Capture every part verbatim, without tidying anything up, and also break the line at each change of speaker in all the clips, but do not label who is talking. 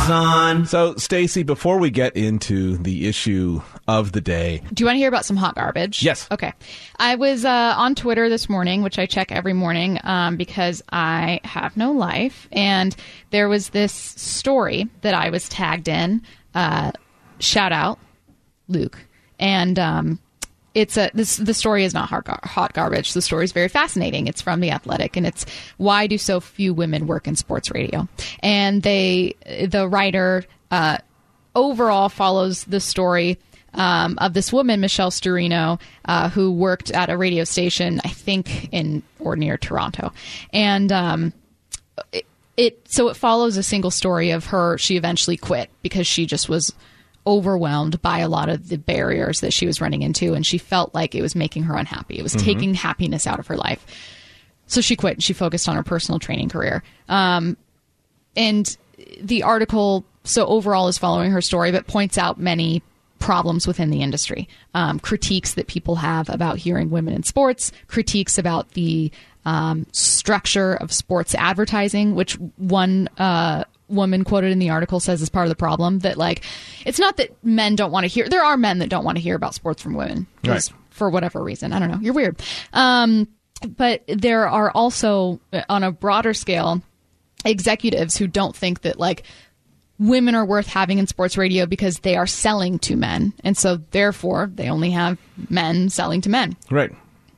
on.
So, Stacey, before we get into the issue of the day...
Do you want to hear about some hot garbage?
Yes.
Okay. I was uh, on Twitter this morning, which I check every morning um, because I have no life. And there was this story that I was tagged in. Uh, shout out, Luke. And... Um, It's a this the story is not hot, gar- hot garbage. The story is very fascinating. It's from The Athletic, and it's why do so few women work in sports radio? And they the writer uh, overall follows the story um, of this woman, Michelle Sturino, uh, who worked at a radio station, I think in or near Toronto, and um, it, it so it follows a single story of her. She eventually quit because she just was overwhelmed by a lot of the barriers that she was running into, and she felt like it was making her unhappy. It was mm-hmm. taking happiness out of her life. So she quit and she focused on her personal training career. Um, and the article, so overall, is following her story, but points out many problems within the industry. Um, critiques that people have about hearing women in sports, critiques about the um, structure of sports advertising, which one uh woman quoted in the article says is part of the problem, that like it's not that men don't want to hear, there are men that don't want to hear about sports from women,
right,
for whatever reason. I don't know, you're weird. Um but there are also, on a broader scale, executives who don't think that like women are worth having in sports radio because they are selling to men, and so therefore they only have men selling to men,
right.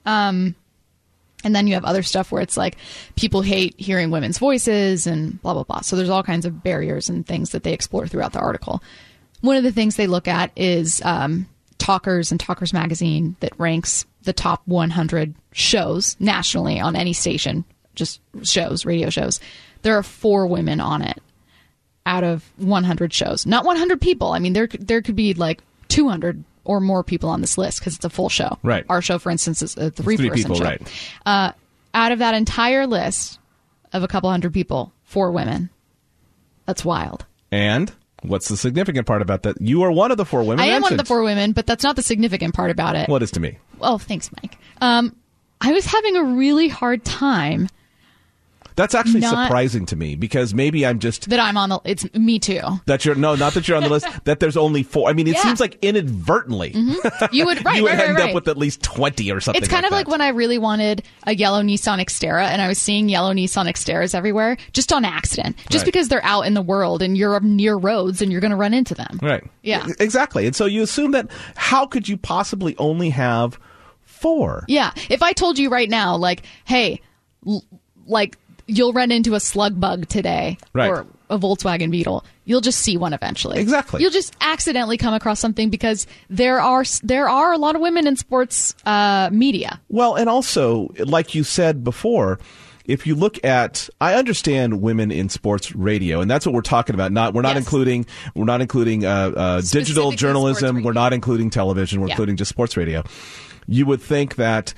um And then you have other stuff where it's like people hate hearing women's voices and blah, blah, blah. So there's all kinds of barriers and things that they explore throughout the article. One of the things they look at is um, Talkers and Talkers Magazine that ranks the top one hundred shows nationally on any station, just shows, radio shows. There are four women on it out of one hundred shows. Not one hundred people. I mean, there there could be like two hundred or more people on this list because it's a full show.
Right.
Our show, for instance, is a three-person
three people,
show.
right.
Uh, out of that entire list of a couple hundred people, four women. That's wild.
And what's the significant part about that? You are one of the four women
I am
mentioned.
one of the four women, but that's not the significant part about it.
What is to me?
Oh, thanks, Mike. Um, I was having a really hard time.
That's actually
Not-
surprising to me, because maybe I'm just...
That I'm on the... It's me too.
That you're... No, not that you're on the list. That there's only four. I mean, it
Yeah.
seems like inadvertently
Mm-hmm. You would, right,
you would
right, right,
end
right.
up with at least twenty or something
It's kind
like
of like
that.
when I really wanted a yellow Nissan Xterra, and I was seeing yellow Nissan Xterras everywhere, just on accident. Just
Right.
because they're out in the world and you're near roads and you're going to run into them.
Right.
Yeah.
Exactly. And so you assume that how could you possibly only have four?
Yeah. If I told you right now, like, hey, l- like... you'll run into a slug bug today,
right,
or a Volkswagen Beetle. You'll just see one eventually.
Exactly.
You'll just accidentally come across something because there are there are a lot of women in sports uh, media.
Well, and also, like you said before, if you look at, I understand women in sports radio, and that's what we're talking about. Not we're not
Yes.
including we're not including uh, uh, digital
Specifically
journalism.
sports radio.
We're not including television. We're
Yeah.
including just sports radio. You would think that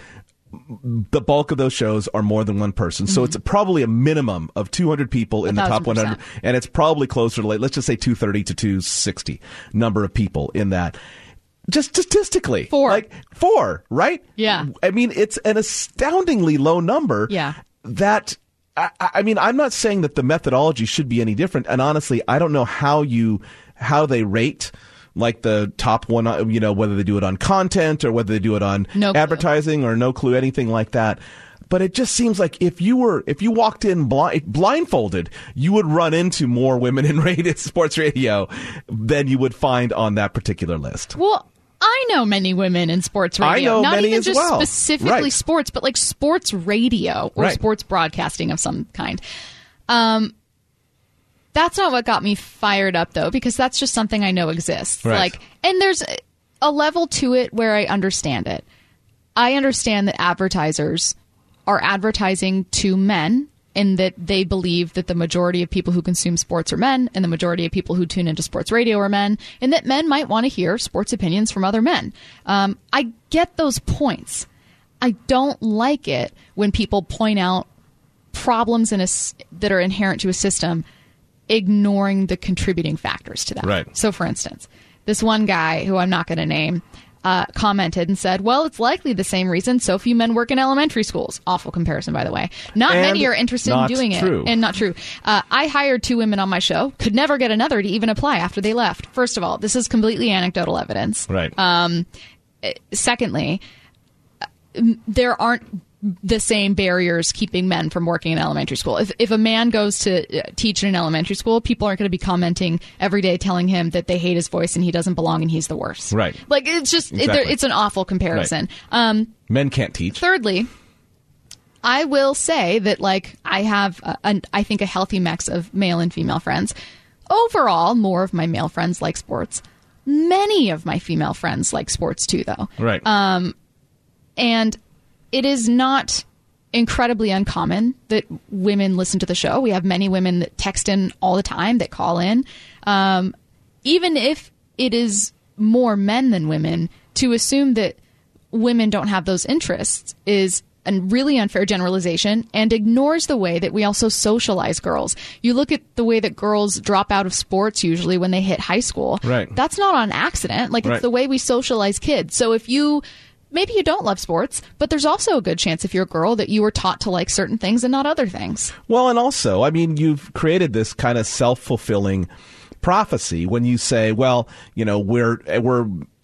the bulk of those shows are more than one person. So it's probably a minimum of two hundred people in the top one hundred. And it's probably closer to, like, let's just say two thirty to two sixty number of people in that. Just statistically.
Four.
Like, four, right?
Yeah.
I mean, it's an astoundingly low number.
Yeah.
That, I, I mean, I'm not saying that the methodology should be any different. And honestly, I don't know how you, how they rate like the top one, you know, whether they do it on content or whether they do it on
No clue.
advertising or no clue, anything like that. But it just seems like if you were, if you walked in blind, blindfolded, you would run into more women in radio, sports radio than you would find on that particular list.
Well, I know many women in sports radio.
I know
Not
many
even
as
just
well.
specifically
Right.
sports, but like sports radio or
Right.
sports broadcasting of some kind. Um, that's not what got me fired up, though, because that's just something I know exists.
Right.
Like, and there's a level to it where I understand it. I understand that advertisers are advertising to men, and that they believe that the majority of people who consume sports are men, and the majority of people who tune into sports radio are men, and that men might want to hear sports opinions from other men. Um, I get those points. I don't like it when people point out problems in a s- that are inherent to a system, ignoring the contributing factors to that.
Right.
So, for instance, this one guy who I'm not going to name uh, commented and said, well, it's likely the same reason so few men work in elementary schools. Awful comparison, by the way. Not
and
many are interested in doing
true.
it. And not true. Uh, I hired two women on my show, could never get another to even apply after they left. First of all, this is completely anecdotal evidence.
Right.
Um, secondly, there aren't the same barriers keeping men from working in elementary school. If if a man goes to teach in an elementary school, people aren't going to be commenting every day telling him that they hate his voice and he doesn't belong and he's the worst.
Right.
Like, it's just,
exactly.
it, it's an awful comparison.
Right.
Um,
Men can't teach.
Thirdly, I will say that, like, I have, a, a, I think, a healthy mix of male and female friends. Overall, more of my male friends like sports. Many of my female friends like sports, too, though.
Right.
Um, and it is not incredibly uncommon that women listen to the show. We have many women that text in all the time, that call in. Um, even if it is more men than women, to assume that women don't have those interests is a really unfair generalization and ignores the way that we also socialize girls. You look at the way that girls drop out of sports usually when they hit high school.
Right.
That's not on accident. Like, it's
right.
the way we socialize kids. So if you... Maybe you don't love sports, but there's also a good chance if you're a girl that you were taught to like certain things and not other things.
Well, and also, I mean, you've created this kind of self-fulfilling prophecy when you say, well, you know, we're we're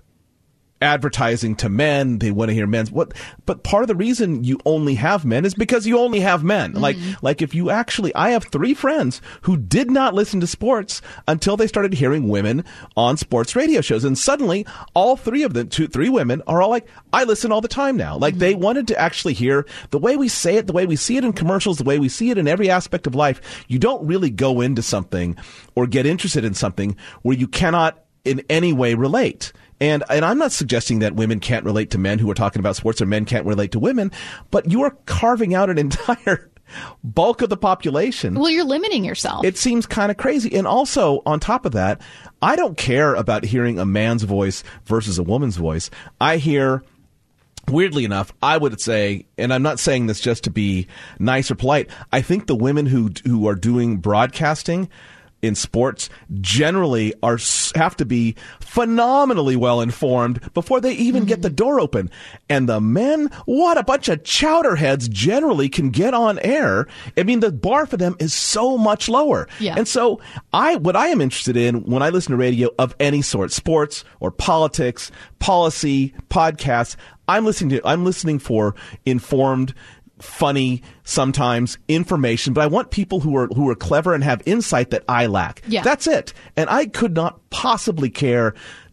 advertising to men, they want to hear men's what but part of the reason you only have men is because you only have men. Mm-hmm. Like like if you actually I have three friends who did not listen to sports until they started hearing women on sports radio shows, and suddenly all three of them two three women are all like, I listen all the time now. Like, mm-hmm. they wanted to actually hear the way we say it, the way we see it in commercials, the way we see it in every aspect of life. You don't really go into something or get interested in something where you cannot in any way relate. And and I'm not suggesting that women can't relate to men who are talking about sports or men can't relate to women, but you are carving out an entire bulk of the population.
Well, you're limiting yourself.
It seems kind of crazy. And also, on top of that, I don't care about hearing a man's voice versus a woman's voice. I hear... Weirdly enough, I would say, and I'm not saying this just to be nice or polite, I think the women who who are doing broadcasting in sports generally are have to be phenomenally well informed before they even mm-hmm. get the door open. And the men, what a bunch of chowderheads generally can get on air. I mean, the bar for them is so much lower.
Yeah.
And so I what I am interested in when I listen to radio of any sort, sports or politics, policy, podcasts, I'm listening to I'm listening for informed, funny, sometimes information, but I want people who are who are clever and have insight that I lack.
Yeah.
That's it. And I could not possibly care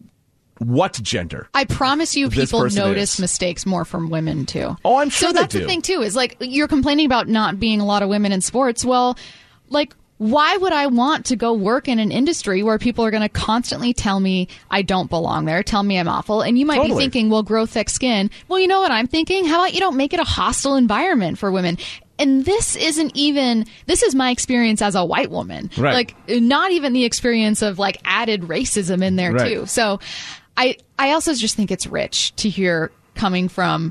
what gender.
I promise you, people notice
is.
mistakes more from women too.
Oh, I'm sure
so
they
that's
do.
The thing too, is like, you're complaining about not being a lot of women in sports. Well, like, why would I want to go work in an industry where people are going to constantly tell me I don't belong there, tell me I'm awful? And you might
totally.
be thinking, well, grow thick skin. Well, you know what I'm thinking? How about you don't make it a hostile environment for women? And this isn't even, this is my experience as a white woman.
Right.
Like, not even the experience of like added racism in there
right.
too. So I, I also just think it's rich to hear coming from,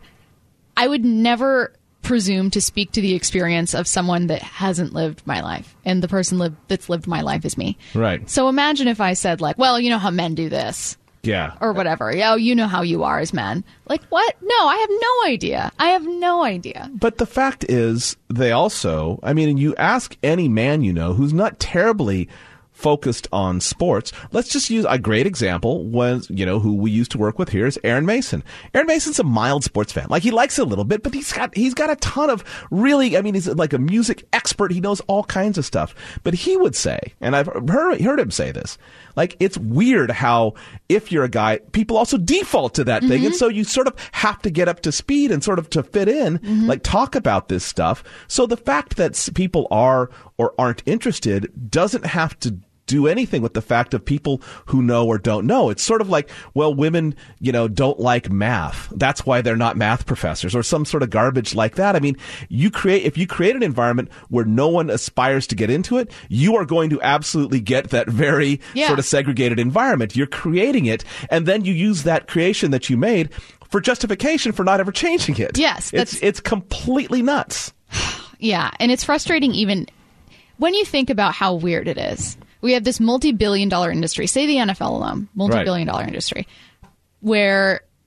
I would never presume to speak to the experience of someone that hasn't lived my life, and the person live, that's lived my life is me.
Right.
So imagine if I said like, well, you know how men do this.
Yeah.
Or whatever. Oh, you know how you are as men. Like, what? No, I have no idea. I have no idea.
But the fact is, they also, I mean, you ask any man you know who's not terribly focused on sports. Let's just use a great example was, you know, who we used to work with here is Aaron Mason. Aaron Mason's a mild sports fan. Like, he likes it a little bit, but he's got, he's got a ton of really, I mean, he's like a music expert. He knows all kinds of stuff. But he would say, and I've heard, heard him say this, like, it's weird how if you're a guy, people also default to that mm-hmm. thing. And so you sort of have to get up to speed and sort of to fit in, mm-hmm. like talk about this stuff. So the fact that people are or aren't interested doesn't have to do anything with the fact of people who know or don't know. It's sort of like, well, women, you know, don't like math. That's why they're not math professors or some sort of garbage like that. I mean, you create, if you create an environment where no one aspires to get into it, you are going to absolutely get that very yeah. sort of segregated environment. You're creating it, and then you use that creation that you made for justification for not ever changing it.
Yes.
That's, it's, it's completely nuts.
Yeah. And it's frustrating even when you think about how weird it is. We have this multi-billion dollar industry, say the N F L alone, multi-billion dollar industry, where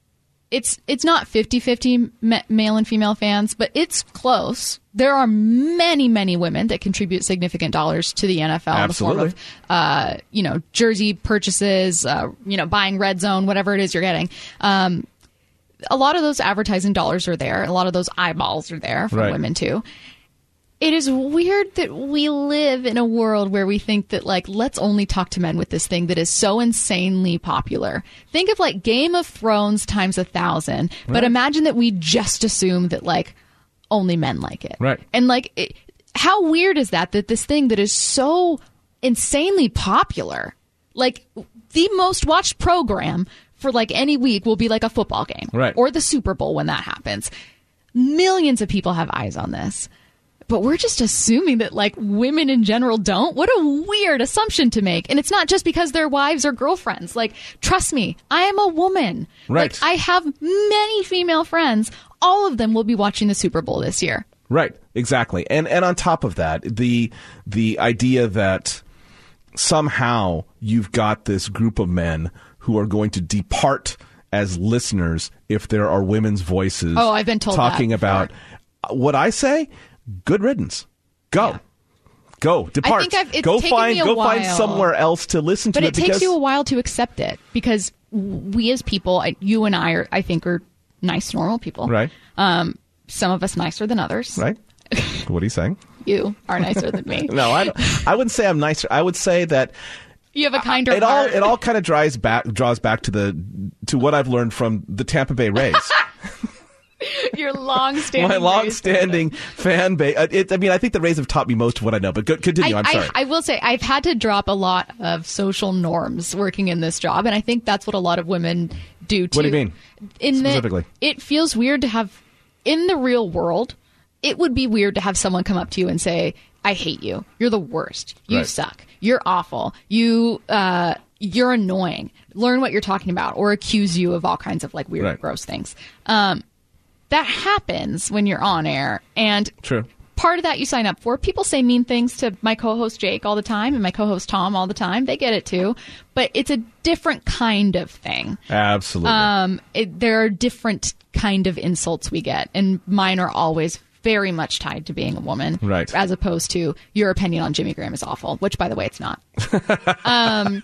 it's it's not fifty-fifty male and female fans, but it's close. There are many, many women that contribute significant dollars to the N F L
Absolutely.
in the form of, uh, you know, jersey purchases, uh, you know, buying Red Zone, whatever it is you're getting. Um, a lot of those advertising dollars are there. A lot of those eyeballs are there from
right.
women too. It is weird that we live in a world where we think that, like, let's only talk to men with this thing that is so insanely popular. Think of, like, Game of Thrones times a thousand. Right. But imagine that we just assume that, like, only men like it.
Right.
And, like, it, how weird is that, that this thing that is so insanely popular, like, the most watched program for, like, any week will be, like, a football game.
Right.
Or the Super Bowl when that happens. Millions of people have eyes on this. But we're just assuming that, like, women in general don't. What a weird assumption to make. And it's not just because they're wives or girlfriends. Like, trust me, I am a woman.
Right.
Like, I have many female friends. All of them will be watching the Super Bowl this year.
Right. Exactly. And and on top of that, the the idea that somehow you've got this group of men who are going to depart as listeners if there are women's voices.
Oh, I've been told
talking
that
about what I say. Good riddance. Go. Yeah. Go. Depart.
I think I've, it's
go
taken
find
me a
go
while.
find somewhere else to listen
but
to
it.
it.
But it takes
because,
you a while to accept it because we as people, you and I are, I think, are nice, normal people.
Right.
Um, some of us nicer than others.
Right. What are you saying?
You are nicer than me.
No, I don't, I wouldn't say I'm nicer. I would say that
you have a kinder
it
heart.
all it all kind of draws back draws back to the to what I've learned from the Tampa Bay Rays.
Your long-standing
My long-standing fan base. It, I mean, I think the Rays have taught me most of what I know, but go, continue.
I,
I'm sorry.
I, I will say I've had to drop a lot of social norms working in this job, and I think that's what a lot of women do, too.
What do you mean,
in
specifically?
That it feels weird to have, in the real world, it would be weird to have someone come up to you and say, I hate you. You're the worst. You
right.
suck. You're awful. You, uh, you're annoying. Learn what you're talking about, or accuse you of all kinds of, like, weird,
right.
gross things. Um, That happens when you're on air. And
True.
part of that you sign up for. People say mean things to my co-host Jake all the time and my co-host Tom all the time. They get it too. But it's a different kind of thing.
Absolutely.
Um, it, there are different kind of insults we get. And mine are always very much tied to being a woman.
Right.
As opposed to your opinion on Jimmy Graham is awful, which, by the way, it's not. um,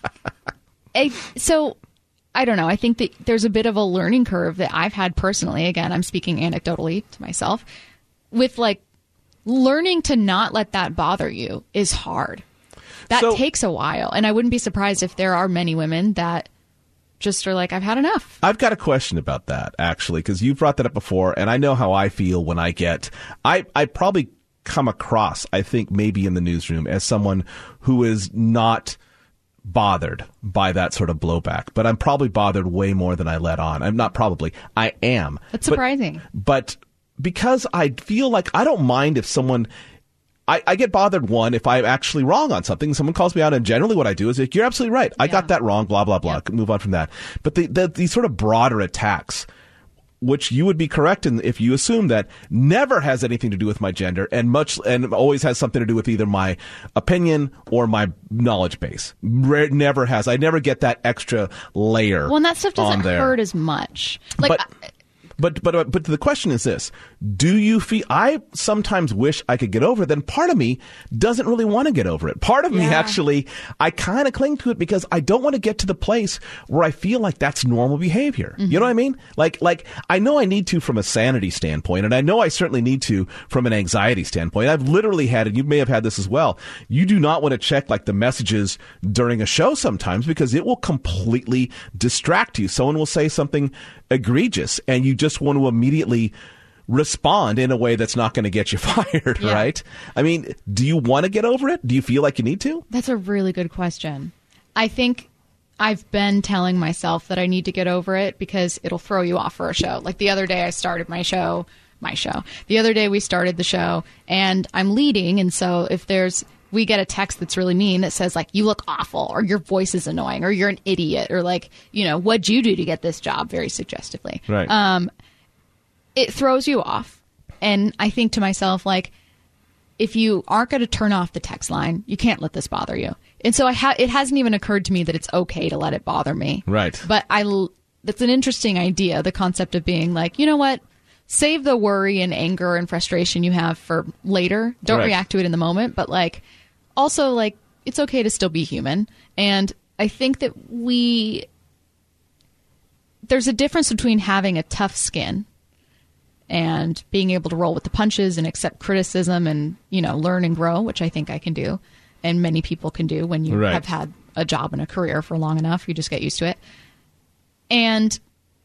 I, so... I don't know. I think that there's a bit of a learning curve that I've had personally. Again, I'm speaking anecdotally to myself. With, like, learning to not let that bother you is hard. That
so,
takes a while. And I wouldn't be surprised if there are many women that just are like, I've had enough.
I've got a question about that, actually, because you brought that up before, and I know how I feel when I get... I, I probably come across, I think, maybe in the newsroom as someone who is not... bothered by that sort of blowback, but I'm probably bothered way more than I let on. I'm not probably. I am.
That's surprising.
But, but because I feel like I don't mind if someone... I, I get bothered, one, if I'm actually wrong on something. Someone calls me out, and generally what I do is, like, you're absolutely right. I
yeah.
got that wrong, blah, blah, blah. Yeah. Move on from that. But the, the, these sort of broader attacks... which you would be correct in if you assume that never has anything to do with my gender and much and always has something to do with either my opinion or my knowledge base. Re- never has. I never get that extra layer.
Well, and that stuff doesn't
there.
hurt as much. Like,
but,
I,
but but but the question is this: do you feel? I sometimes wish I could get over it. Then part of me doesn't really want to get over it. Part of yeah. me actually, I kind of cling to it because I don't want to get to the place where I feel like that's normal behavior. Mm-hmm. You know what I mean? Like like I know I need to from a sanity standpoint, and I know I certainly need to from an anxiety standpoint. I've literally had, and you may have had this as well. You do not want to check like the messages during a show sometimes because it will completely distract you. Someone will say something egregious, and you just want to immediately respond in a way that's not going to get you fired, yeah. right? I mean, do you want to get over it? Do you feel like you need to?
That's a really good question. I think I've been telling myself that I need to get over it because it'll throw you off for a show. Like the other day I started my show, my show. The other day we started the show, and I'm leading, and so if there's we get a text that's really mean that says, like, you look awful, or your voice is annoying, or you're an idiot, or, like, you know, what'd you do to get this job, very suggestively.
Right.
Um, it throws you off. And I think to myself, like, if you aren't going to turn off the text line, you can't let this bother you. And so I ha- it hasn't even occurred to me that it's okay to let it bother me.
Right.
But I l- that's an interesting idea, the concept of being like, you know what? Save the worry and anger and frustration you have for later. Don't right. react to it in the moment. But like, also like, it's okay to still be human. And I think that we, there's a difference between having a tough skin and being able to roll with the punches and accept criticism and, you know, learn and grow, which I think I can do. And many people can do when you right. have had a job and a career for long enough. You just get used to it. And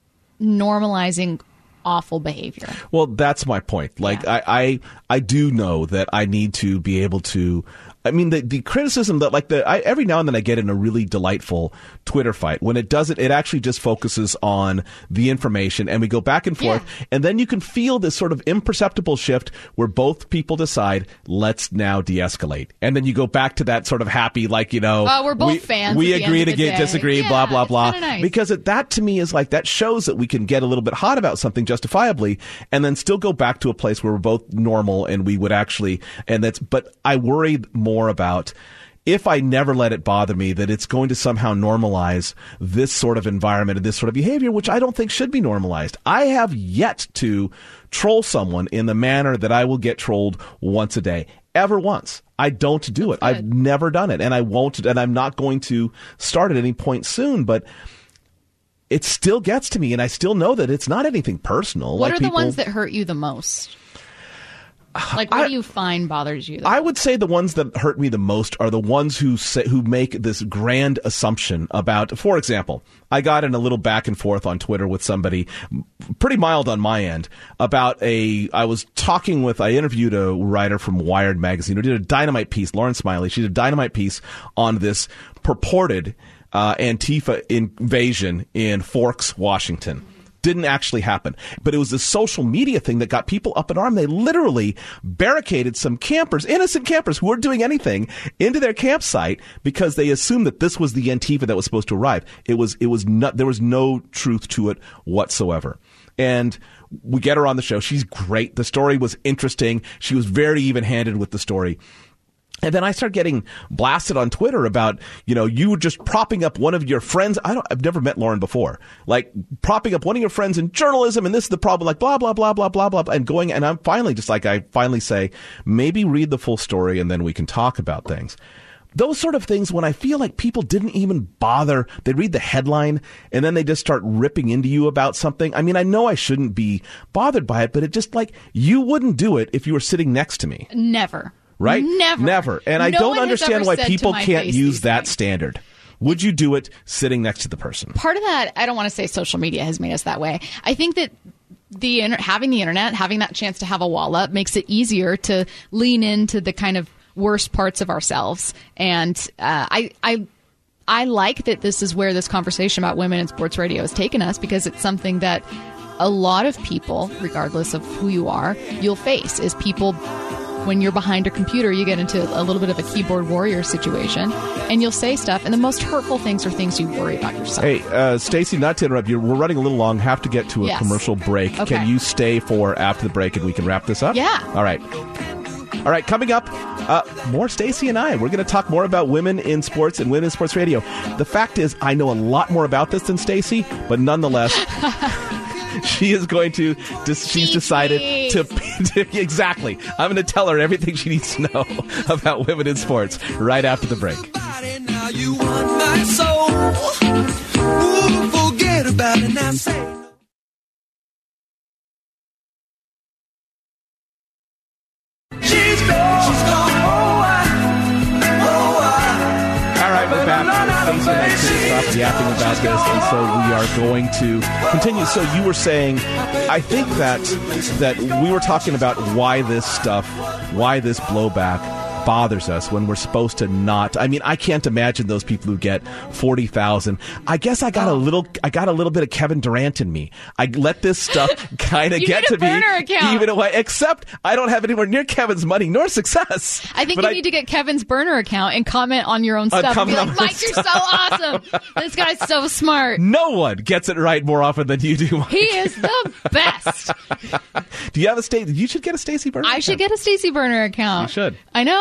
normalizing awful behavior.
Well, that's my point. Like, yeah. I, I, I do know that I need to be able to, I mean, the, the criticism that, like, the I, every now and then I get in a really delightful Twitter fight. When it doesn't, it actually just focuses on the information, and we go back and forth, yeah. and then you can feel this sort of imperceptible shift where both people decide, let's now de-escalate. And then you go back to that sort of happy, like, you know,
uh, we're both
we,
fans.
We agree to get, disagree,
yeah,
blah, blah, blah.
Nice.
Because it, that, to me, is like, that shows that we can get a little bit hot about something justifiably, and then still go back to a place where we're both normal, and we would actually, and that's, but I worry more about, if I never let it bother me, that it's going to somehow normalize this sort of environment and this sort of behavior, which I don't think should be normalized. I have yet to troll someone in the manner that I will get trolled once a day. Ever once. I don't do it. I've never done it, and I won't, and I'm not going to start at any point soon, but it still gets to me, and I still know that it's not anything personal.
What
like
are
people,
the ones that hurt you the most? Like, what I, do you find bothers you?
I would say the ones that hurt me the most are the ones who say, who make this grand assumption about, for example, I got in a little back and forth on Twitter with somebody, pretty mild on my end, about a, I was talking with, I interviewed a writer from Wired magazine who did a dynamite piece, Lauren Smiley. She did a dynamite piece on this purported uh, Antifa invasion in Forks, Washington. Didn't actually happen. But it was the social media thing that got people up in arms. They literally barricaded some campers, innocent campers who weren't doing anything, into their campsite because they assumed that this was the Antifa that was supposed to arrive. It was, it was not, there was no truth to it whatsoever. And we get her on the show. She's great. The story was interesting. She was very even-handed with the story. And then I start getting blasted on Twitter about, you know, you just propping up one of your friends. I don't, I've never met Lauren before. Like, propping up one of your friends in journalism, and this is the problem, like, blah, blah, blah, blah, blah, blah, and going, and I'm finally just like, I finally say, maybe read the full story and then we can talk about things. Those sort of things, when I feel like people didn't even bother, they read the headline and then they just start ripping into you about something. I mean, I know I shouldn't be bothered by it, but it just, like, you wouldn't do it if you were sitting next to me.
Never.
Right?
Never.
Never. And
no
I don't understand why people can't use that
things.
standard. Would you do it sitting next to the person?
Part of that, I don't want to say social media has made us that way. I think that the having the internet, having that chance to have a wall up, makes it easier to lean into the kind of worst parts of ourselves. And uh, I, I, I like that this is where this conversation about women in sports radio has taken us, because it's something that a lot of people, regardless of who you are, you'll face is people. When you're behind a computer, you get into a little bit of a keyboard warrior situation, and you'll say stuff, and the most hurtful things are things you worry about yourself.
Hey, uh, Stacey, not to interrupt you, we're running a little long, have to get to a
yes.
commercial break.
Okay.
Can you stay for after the break and we can wrap this up?
Yeah.
All right. All right, coming up, uh, more Stacey and I. We're going to talk more about women in sports and women in sports radio. The fact is, I know a lot more about this than Stacey, but nonetheless... She is going to, she's decided to, to, exactly. I'm going to tell her everything she needs to know about women in sports right after the break. Now you want my soul. Ooh, forget about it now, say. She's gone. She's gone. Oh, I, oh, I. All right, we're back. Stacey and I couldn't stop yapping about this, and so we are going to continue. So you were saying, I think that that we were talking about why this stuff, why this blowback bothers us when we're supposed to not. I mean, I can't imagine those people who get forty thousand. I guess I got oh. a little, I got a little bit of Kevin Durant in me. I let this stuff kind of get to me,
account.
even away. Except I don't have anywhere near Kevin's money nor success.
I think
but
you
I,
need to get Kevin's burner account and comment on your own stuff. Uh, and be like, Mike, you're so awesome. This guy's so smart.
No one gets it right more often than you do, Mike.
He is the best.
Do you have a Stacey? You should get a Stacey Burner
I
account.
should get a Stacey Burner account.
You should.
I know.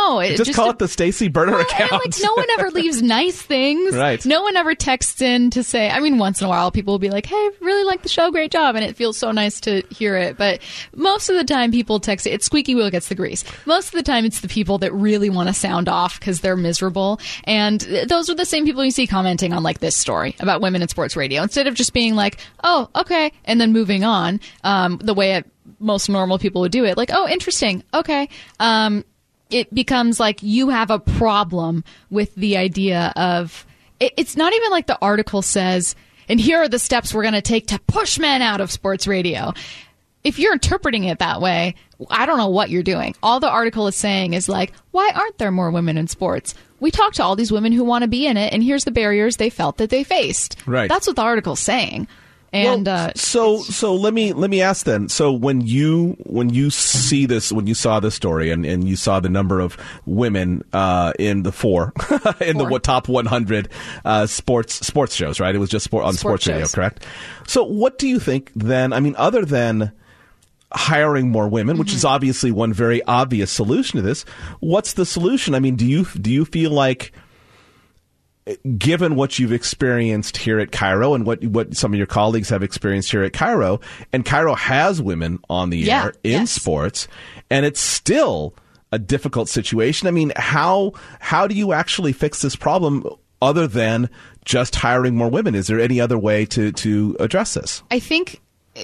know. It
just, just call
to,
it the Stacey Burner well, account.
And, like, no one ever leaves nice things.
Right.
No one ever texts in to say, I mean, once in a while people will be like, hey, really like the show, great job. And it feels so nice to hear it. But most of the time people text it, it's squeaky wheel gets the grease. Most of the time it's the people that really want to sound off because they're miserable. And those are the same people you see commenting on like this story about women in sports radio. Instead of just being like, oh, okay, and then moving on, um, the way it, most normal people would do it. Like, oh, interesting. Okay. Um, it becomes like you have a problem with the idea of it, it's not even like the article says, and here are the steps we're going to take to push men out of sports radio. If you're interpreting it that way, I don't know what you're doing. All the article is saying is like, why aren't there more women in sports? We talked to all these women who want to be in it, and here's the barriers they felt that they faced.
Right.
That's what the article's saying. And
well,
uh,
so so let me let me ask then. So when you when you see this, when you saw this story, and, and you saw the number of women uh, in the four in four. the top one hundred uh, sports sports shows, right? It was just sport on sports, sports radio, correct? So what do you think then? I mean, other than hiring more women, which mm-hmm. is obviously one very obvious solution to this, what's the solution? I mean, do you do you feel like, given what you've experienced here at KIRO and what what some of your colleagues have experienced here at KIRO, and KIRO has women on the
yeah,
air in
yes.
sports, and it's still a difficult situation. I mean, how how do you actually fix this problem other than just hiring more women? Is there any other way to, to address this?
I think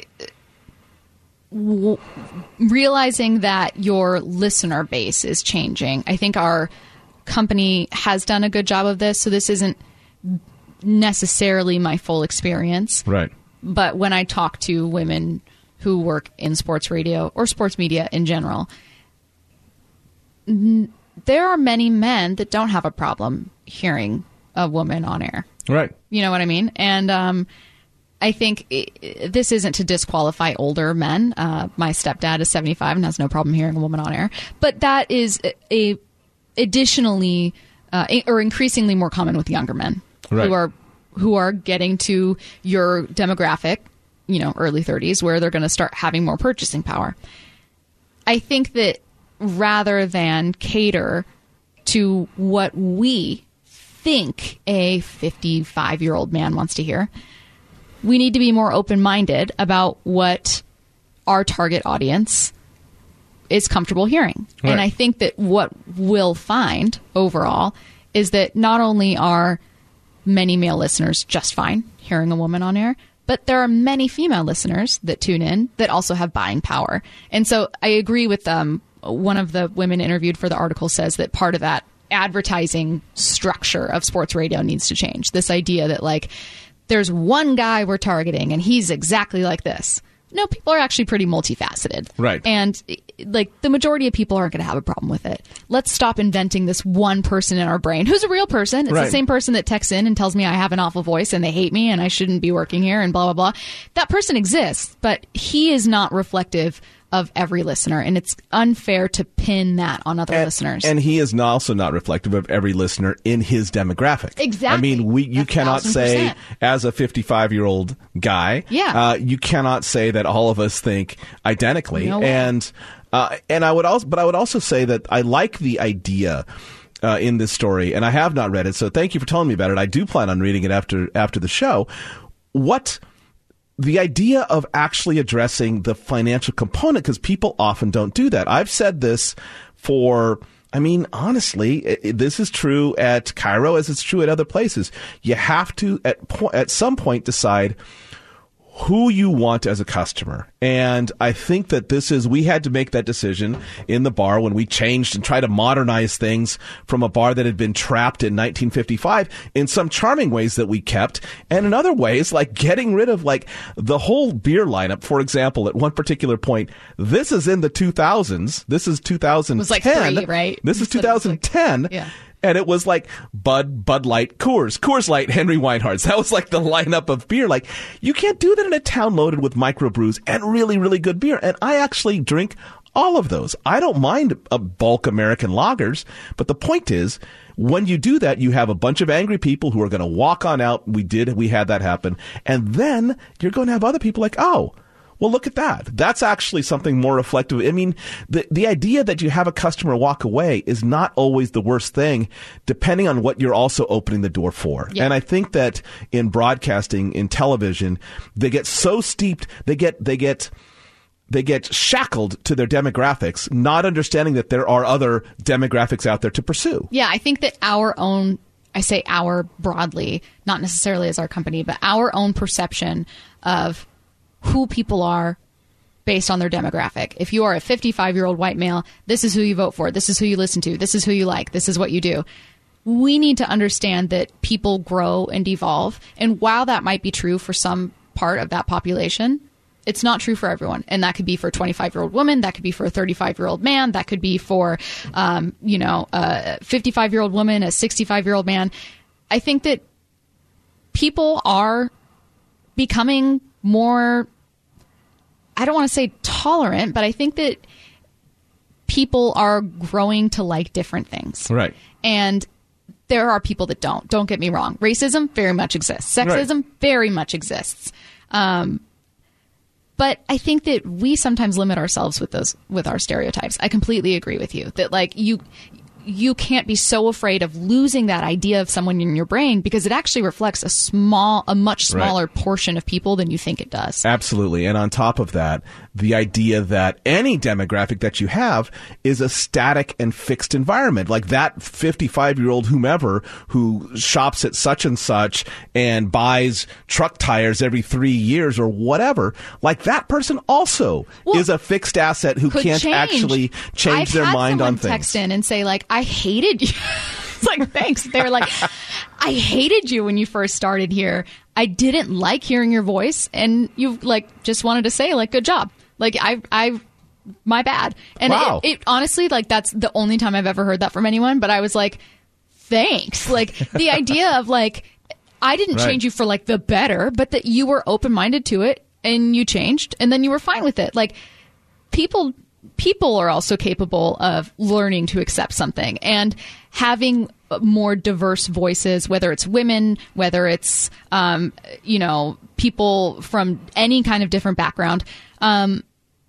w- realizing that your listener base is changing. I think our company has done a good job of this, so this isn't necessarily my full experience.
Right.
But when I talk to women who work in sports radio or sports media in general, n- there are many men that don't have a problem hearing a woman on air.
Right.
You know what I mean? And um, I think it, this isn't to disqualify older men. Uh, my stepdad is seventy-five and has no problem hearing a woman on air. But that is a, a additionally uh, or increasingly more common with younger men
right.
who are who are getting to your demographic, you know, early thirties, where they're going to start having more purchasing power. I think that rather than cater to what we think a fifty-five-year-old man wants to hear, we need to be more open-minded about what our target audience is comfortable hearing.
Right.
And I think that what we'll find overall is that not only are many male listeners just fine hearing a woman on air, but there are many female listeners that tune in that also have buying power. And so I agree with um, one of the women interviewed for the article says that part of that advertising structure of sports radio needs to change. This idea that like there's one guy we're targeting and he's exactly like this. No, people are actually pretty multifaceted.
Right.
And like the majority of people aren't going to have a problem with it. Let's stop inventing this one person in our brain who's a real person. It's
right.
the same person that texts in and tells me I have an awful voice and they hate me and I shouldn't be working here and blah, blah, blah. That person exists, but he is not reflective of every listener, and it's unfair to pin that on other
and,
listeners.
And he is not also not reflective of every listener in his demographic.
Exactly.
I mean, we you
That's
cannot say,
one thousand percent.
as a fifty-five-year-old guy,
yeah.
uh, you cannot say that all of us think identically.
No way.
And uh, and I would also, but I would also say that I like the idea uh, in this story, and I have not read it, so thank you for telling me about it. I do plan on reading it after after the show. What? The idea of actually addressing the financial component, because people often don't do that. I've said this for, I mean, honestly, it, this is true at KIRO as it's true at other places. You have to, at, po- at some point, decide who you want as a customer. And I think that this is, we had to make that decision in the bar when we changed and tried to modernize things from a bar that had been trapped in nineteen fifty-five in some charming ways that we kept. And in other ways, like getting rid of like the whole beer lineup. For example, at one particular point, this is in the two thousands. This is two thousand ten.
It was like three, right?
This is two thousand ten.
Like, yeah.
And it was like Bud, Bud Light, Coors, Coors Light, Henry Weinhardt's. That was like the lineup of beer. Like, you can't do that in a town loaded with microbrews and really, really good beer. And I actually drink all of those. I don't mind a bulk American lagers. But the point is, when you do that, you have a bunch of angry people who are going to walk on out. We did, we had that happen. And then you're going to have other people like, oh, Well, look at that. That's actually something more reflective. I mean, the the idea that you have a customer walk away is not always the worst thing, depending on what you're also opening the door for. Yeah. And I think that in broadcasting, in television, they get so steeped, they get they get they get shackled to their demographics, not understanding that there are other demographics out there to pursue.
Yeah, I think that our own, I say our broadly, not necessarily as our company, but our own perception of who people are based on their demographic. If you are a fifty-five-year-old white male, this is who you vote for. This is who you listen to. This is who you like. This is what you do. We need to understand that people grow and evolve. And while that might be true for some part of that population, it's not true for everyone. And that could be for a twenty-five-year-old woman. That could be for a thirty-five-year-old man. That could be for, um, you know, a fifty-five-year-old woman, a sixty-five-year-old man. I think that people are becoming more, I don't want to say tolerant, but I think that people are growing to like different things.
Right.
And there are people that don't. Don't get me wrong. Racism very much exists. Sexism right. very much exists. Um, but I think that we sometimes limit ourselves with those, with our stereotypes. I completely agree with you that like you, you can't be so afraid of losing that idea of someone in your brain because it actually reflects a small, a much smaller right. portion of people than you think it does.
Absolutely. And on top of that, the idea that any demographic that you have is a static and fixed environment. Like that fifty-five-year-old whomever who shops at such and such and buys truck tires every three years or whatever, like that person also well, is a fixed asset who can't
change.
actually change
I've
their mind on things.
I've had someone text in and say, like, I hated you. It's like, thanks. They were like, I hated you when you first started here. I didn't like hearing your voice. And you like just wanted to say, like, good job. Like, I, I, my bad. And
wow.
it, it honestly, like, that's the only time I've ever heard that from anyone. But I was like, thanks. Like, the idea of, like, I didn't right. change you for, like, the better, but that you were open-minded to it and you changed and then you were fine with it. Like, people, people are also capable of learning to accept something and having more diverse voices, whether it's women, whether it's, um, you know, people from any kind of different background. Um,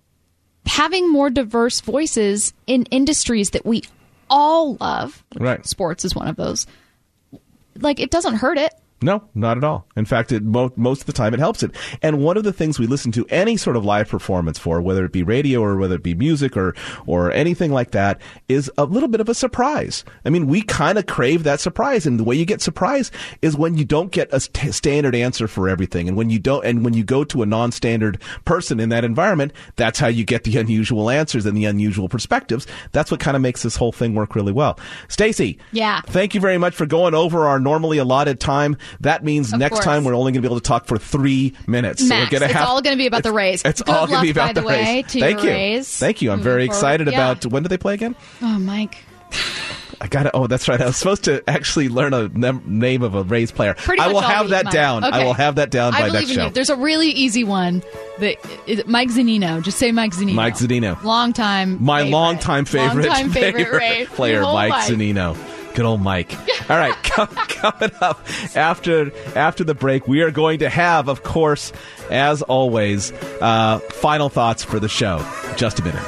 having more diverse voices in industries that we all love,
right.
sports is one of those, like, it doesn't hurt it.
No, not at all. In fact, it, mo- most of the time it helps it. And one of the things we listen to any sort of live performance for, whether it be radio or whether it be music or or anything like that, is a little bit of a surprise. I mean, we kind of crave that surprise, and the way you get surprise is when you don't get a st- standard answer for everything, and when you don't, and when you go to a non-standard person in that environment, that's how you get the unusual answers and the unusual perspectives. That's what kind of makes this whole thing work really well. Stacey,
yeah,
thank you very much for going over our normally allotted time. That means
of
next
course.
time we're only going to be able to talk for three minutes.
Max.
So we're gonna
it's
have,
all going to be about the Rays.
It's
Good
all going to be about
by
the,
the way,
Rays.
To
Thank
your
you.
Rays.
Thank you. I'm very
forward.
excited
yeah.
about, when do they play again?
Oh, Mike.
I got it. Oh, that's right. I was supposed to actually learn a nem- name of a Rays player.
Pretty
I will
much
have that
Mike.
down.
Okay.
I will have that down
I
by
believe
next
in
show.
You. There's a really easy one. That is it Mike Zunino. Just say Mike Zunino.
Mike Zunino.
Long time.
My
favorite.
longtime favorite,
Long-time favorite,
favorite
Ray.
player, Mike
life.
Zunino. Good old Mike. All right, com- coming up after after the break, we are going to have, of course, as always, uh, final thoughts for the show. Just a minute.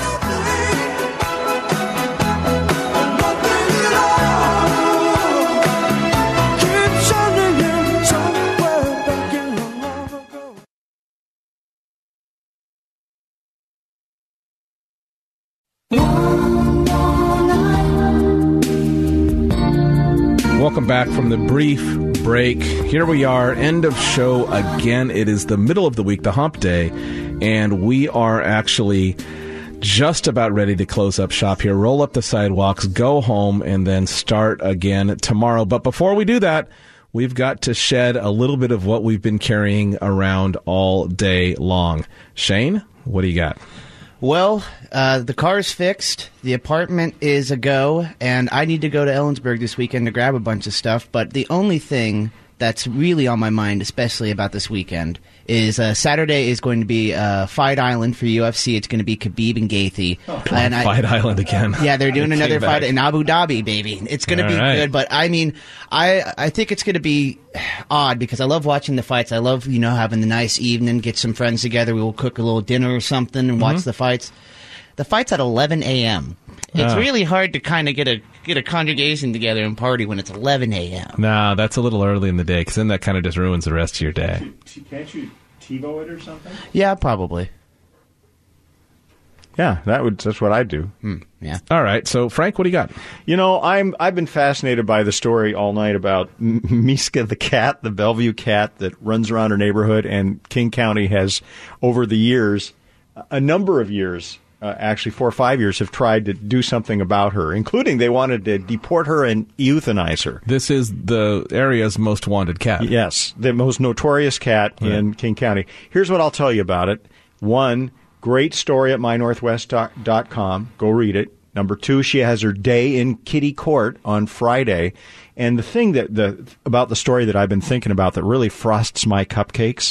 Welcome back from the brief break. Here we are, end of show again. It is the middle of the week, the hump day, and we are actually just about ready to close up shop here, roll up the sidewalks, go home, and then start again tomorrow. But before we do that, we've got to shed a little bit of what we've been carrying around all day long. Shane, what do you got?
Well, uh, the car's fixed, the apartment is a go, and I need to go to Ellensburg this weekend to grab a bunch of stuff, but the only thing that's really on my mind, especially about this weekend, is uh, Saturday is going to be uh, Fight Island for U F C. It's going to be Khabib and Gaethje.
Oh, and I, Fight Island again.
Yeah, they're doing another fight in Abu Dhabi, baby. It's going to be right. good, but I mean, I I think it's going to be odd because I love watching the fights. I love, you know, having the nice evening, get some friends together. We will cook a little dinner or something and watch mm-hmm. the fights. The fight's at eleven a.m. It's oh. really hard to kind of get a get a congregation together and party when it's eleven a.m.
No, that's a little early in the day because then that kind of just ruins the rest of your day.
Can't you TiVo it or something?
Yeah, probably.
Yeah, that would that's what I'd do.
Hmm, yeah.
All right. So, Frank, what do you got?
You know, I'm I've been fascinated by the story all night about M- Miska the cat, the Bellevue cat that runs around her neighborhood, and King County has over the years, a number of years. Uh, actually, four or five years have tried to do something about her, including they wanted to deport her and euthanize her.
This is the area's most wanted cat.
Yes, the most notorious cat right. in King County. Here's what I'll tell you about it. One, great story at my northwest dot com. Go read it. Number two, she has her day in kitty court on Friday. And the thing that the about the story that I've been thinking about that really frosts my cupcakes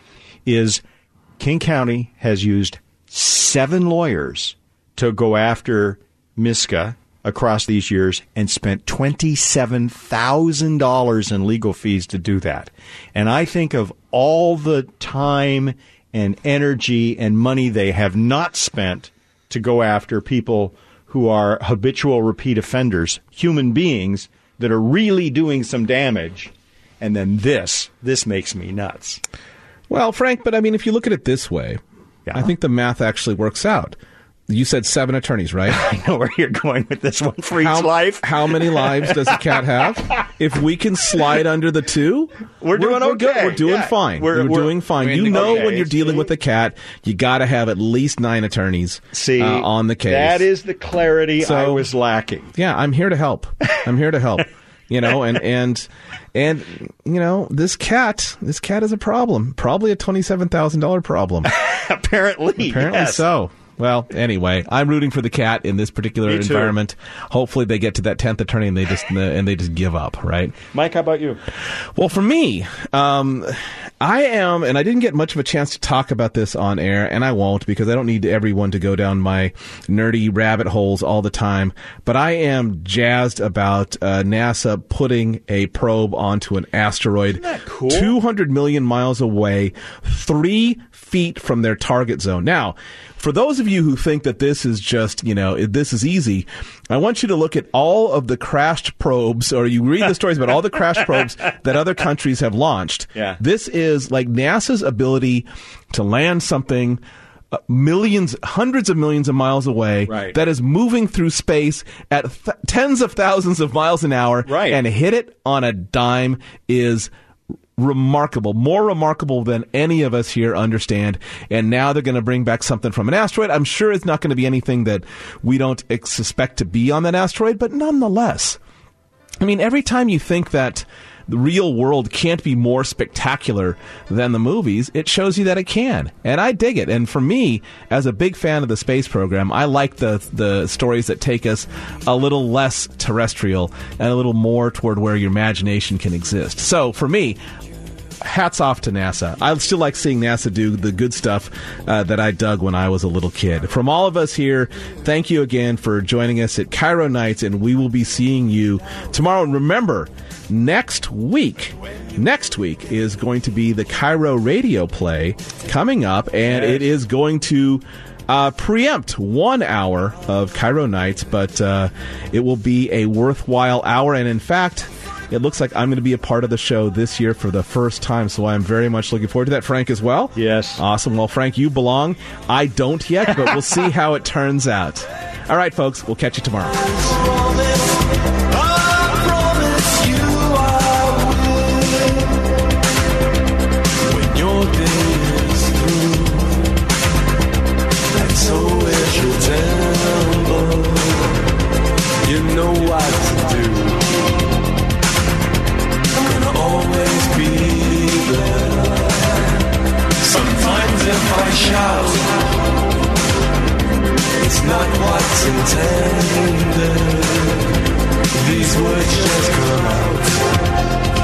is King County has used seven lawyers to go after Miska across these years and spent twenty-seven thousand dollars in legal fees to do that. And I think of all the time and energy and money they have not spent to go after people who are habitual repeat offenders, human beings that are really doing some damage. And then this, this makes me nuts.
Well, Frank, but I mean, if you look at it this way, yeah. I think the math actually works out. You said seven attorneys, right?
I know where you're going with this one for each
how,
life.
How many lives does a cat have? If we can slide under the two,
we're doing
we're,
okay.
We're, we're doing
yeah.
fine.
We're,
we're, we're doing fine. You know
okay.
when you're dealing with a cat, you got to have at least nine attorneys
See,
uh, on the case.
That is the clarity
so,
I was lacking.
Yeah, I'm here to help. I'm here to help. You know, and, and, and, you know, this cat, this cat is a problem. Probably a twenty-seven thousand dollars problem.
Apparently.
Apparently
yes.
so. Well, anyway, I'm rooting for the cat in this particular
Me too.
environment. Hopefully they get to that tenth attorney and they just and they just give up, right?
Mike, how about you?
Well, for me, um, I am, and I didn't get much of a chance to talk about this on air, and I won't because I don't need everyone to go down my nerdy rabbit holes all the time, but I am jazzed about uh, NASA putting a probe onto an asteroid.
Isn't that cool?
two hundred million miles away, three feet from their target zone. Now, for those of you who think that this is just, you know, this is easy, I want you to look at all of the crashed probes, or you read the stories about all the crashed probes that other countries have launched.
Yeah.
This is like NASA's ability to land something uh, millions, hundreds of millions of miles away
right.
that is moving through space at th- tens of thousands of miles an hour
right.
and hit it on a dime is remarkable, more remarkable than any of us here understand. And now they're going to bring back something from an asteroid. I'm sure it's not going to be anything that we don't ex- suspect to be on that asteroid, but nonetheless, I mean, every time you think that the real world can't be more spectacular than the movies, it shows you that it can. And I dig it. And for me, as a big fan of the space program, I like the the stories that take us a little less terrestrial and a little more toward where your imagination can exist. So for me, hats off to NASA. I still like seeing NASA do the good stuff uh, that I dug when I was a little kid. From all of us here, thank you again for joining us at Cairo Nights, and we will be seeing you tomorrow. And remember, next week, next week is going to be the Cairo radio play coming up, and it is going to Uh, preempt one hour of Cairo Nights, but uh, it will be a worthwhile hour. And in fact, it looks like I'm going to be a part of the show this year for the first time, so I'm very much looking forward to that. Frank as well?
Yes.
Awesome. Well, Frank, you belong. I don't yet, but we'll see how it turns out. All right, folks, we'll catch you tomorrow.
You know what to do. I'm gonna always be there. Sometimes if I shout, it's not what's intended. These words just come out.